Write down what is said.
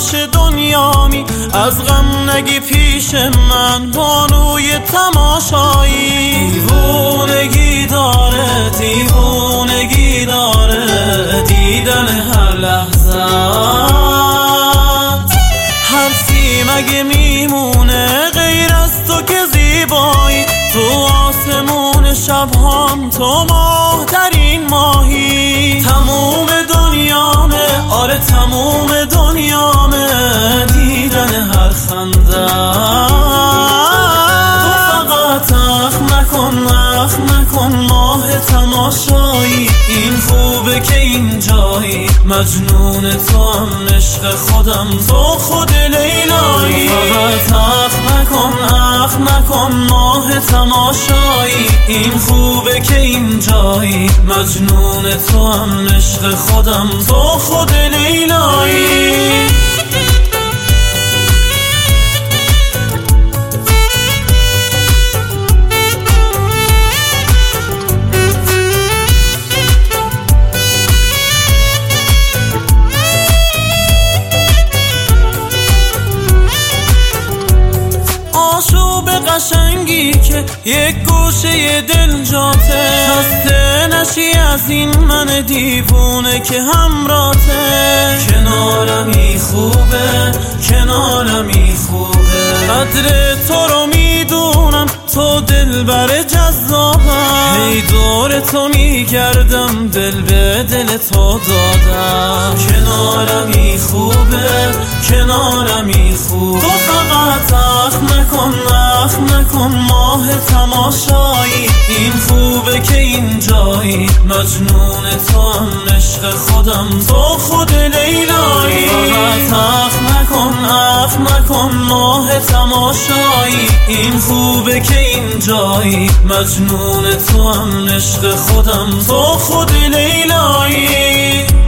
باش دنیامی، از غم نگی پیش من بانوی تماشایی. دیوونگی داره دیوونگی داره دیدن هر لحظه، حرفی مگه میمونه غیر از تو که زیبایی. تو آسمون شبهام، تو ماه در این ماهی. تموم دنیامه، آره تموم دنیامه، دیدن هر خنده. تو فقط اخم نکن ماه تماشایی. این خوبه که این جایی، مجنون تو هم عشق خودم، تو خود لیلایی. فقط اخم نکن ماه تماشایی. این خوبه که این جایی، مجنون تو هم عشق خودم، تو خود لیلایی. آشوب قشنگی که یک گوشه دل جاته، خسته نشی از این من دیوونه که همراته. کنارمی خوبه کنارمی خوبه، قدر تو رو میدونم، تو دلبر جذابم. هی دور تو میگردم، دل به دل تو دادم. کنارمی خوبه کنارمی خوبه. تو فقط اخم نکن ماه تماشایی. این خوبه که این جایی، مجنون تو هم عشق خودم، تو خود لیلایی. فقط اخم نکن ماه تماشایی. این خوبه که این جایی، مجنون تو هم عشق خودم، تو خود لیلایی.